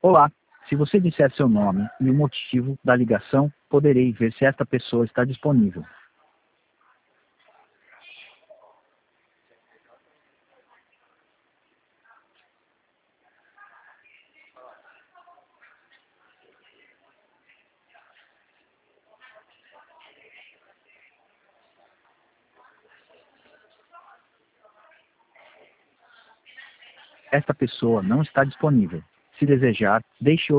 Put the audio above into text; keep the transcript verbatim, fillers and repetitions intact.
Olá, se você disser seu nome e o motivo da ligação, poderei ver se esta pessoa está disponível. Esta pessoa não está disponível. Se desejar, deixe